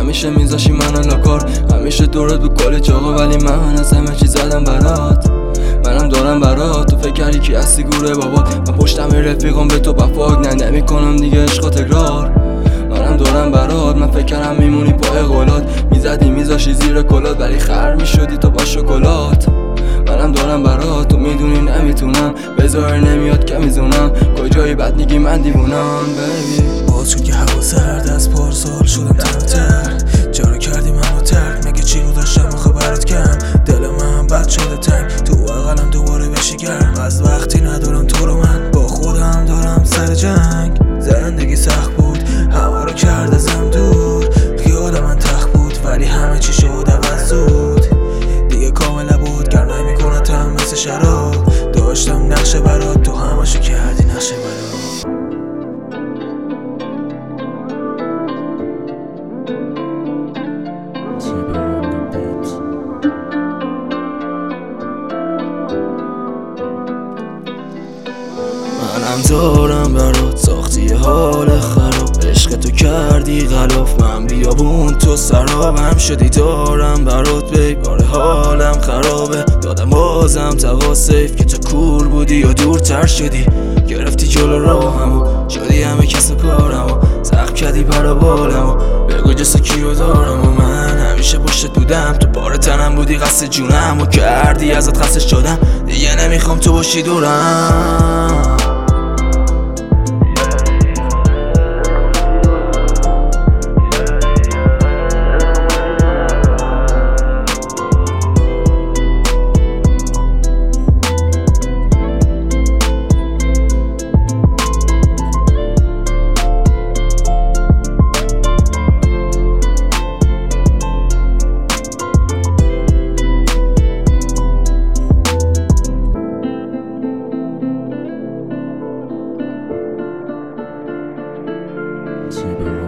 همیشه میذاشی منو لاکار، همیشه دورت بود کلی جاقا، ولی من از همه چی زدم برات. منم دارم برات، تو فکر کردی کی هستی گوره بابات. من پشتم رفیقام به تو بفاک، نه نمیکنم دیگه عشق تکرار. منم دارم برات، من فکر کردم میمونی پای قولات، میزدی میذاشی زیر کلات، ولی خر میشدی تو با شکلات. منم دارم برات، تو میدونی نمیتونم، بذار نمیاد که میزونم، کجایی بد میگی من دیوونم بیبی. باز شد که هوا سرد، از پارسال شدم تنتر، چرا کردی منو ترک؟ مگه چی رو داشتم خبرت کم؟ دل من بد شده تنگ، تو بغلم دوباره بشی گرم. از وقتی ندارم تو رو من با خودم دارم سر جنگ. زندگی سخت بود، همه رو کرد ازم دور، خیال من تخت بود ولی همه چی شد عوض زود. دیگه کامل بود، گر نمیکنتم مثل شراب. داشتم نقشه برات، تو همشو کردی نقشه برات. منم دارم برات، ساختی حال خراب، عشق تو کردی غلاف، من بیابون تو سرابم شدی. دارم برات بیباره حالم خرابه، دادم بازم تقا سیف که تو کول بودی یا دورتر شدی. گرفتی جلو راهمو، شدی همه کس کارمو، سخت کردی برا بالمو، بگو جسا کیو دارم. و من همیشه پشت بودم، تو بار تنم بودی قصد جونم، و کردی ازت خسته شدم، دیگه نمیخوام تو باشی دورم. 基本